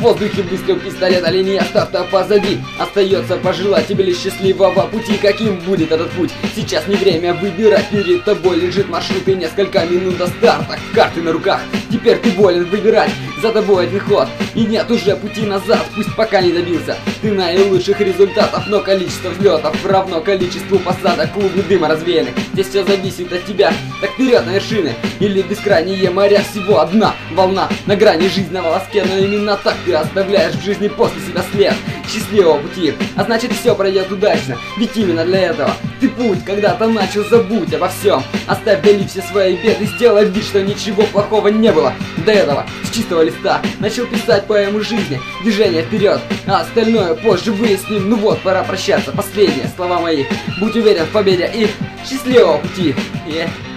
воздухе выстрел пистолета, линия старта позади. Остается пожелать тебе лишь счастливого пути. Каким будет этот путь? Сейчас не время выбирать. Перед тобой лежит маршрут и несколько минут до старта. Карты на руках, теперь ты волен выбирать. За тобой один ход, и нет уже пути назад. Пусть пока не добился ты наилучших результатов, но количество взлетов равно количеству посадок. Клубы дыма развеяны, здесь все зависит от тебя. Так вперед на вершины, или бескрайние моря. Всего одна волна на грани жизни на волоске. Но именно так ты оставляешь в жизни после себя след счастливого пути, а значит все пройдет удачно. Ведь именно для этого ты путь когда-то начал. Забудь обо всем, оставь вдали все свои беды. Сделай вид, что ничего плохого не было до этого. С чистого листа начал писать поэму жизни. Движение вперед, а остальное позже выясним. Ну вот, пора прощаться. Последние слова мои. Будь уверен в победе и счастливого пути.